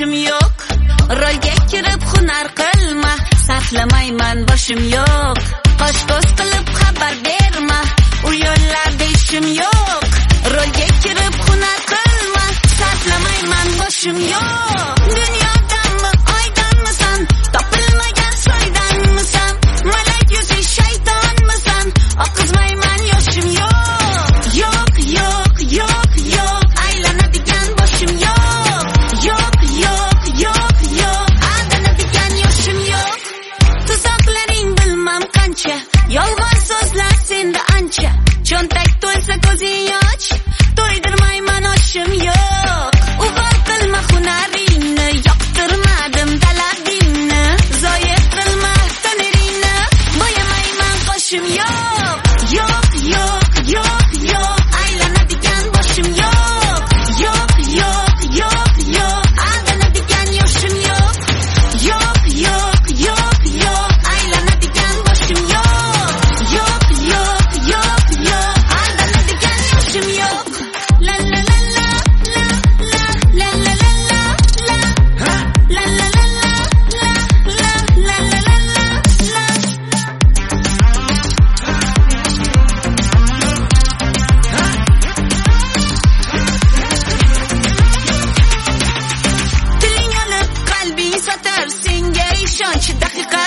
boshim yo'q. Rolga kirib hunar qilma, sarflamayman boshim yo'q. Qosh-ko'z qilib xabar berma, u yo'llarda ishim yo'q. Rolga kirib hunar qilma, sarflamayman boshim yo'q. Dunyodanmi, oydanmisan, topilmagan soydanmisan, malak yuzi shaytonmisan, oqizmayman yoshim yo'q. Yo'q, yo'q, yo'q, yo'q, aylanadigan boshim yo'q. Yo'q, yo'q, yo'q, yo'q, aldanadigan yoshim yo'q. Tuzoqlaring bilmam qancha, yolg'on so'zlar senda ancha. Cho'ntak to'lsa ko'zing och, to'ydirmayman oshim yo'q. Uvol qilma hunaringni, yoqtirmadim talabingni. Zoya qilma taniringni, bo'yamayman qoshim yo'q. Yo'q, yo'q, yo'q, yo'q, aylanadigan boshim yo'q. Yo'q, yo'q, yo'q, yo'q, aldanadigan yoshim yo'q. Yo'q, yo'q, yo'q, yo'q, aylanadigan boshim yo'q. Yo'q, yo'q, yo'q, yo'q, aldanadigan yoshim yo'q. La la la la la la la la la la la la la la la la la. Tiling olib qalbing sotar, senga ishonch daqiqa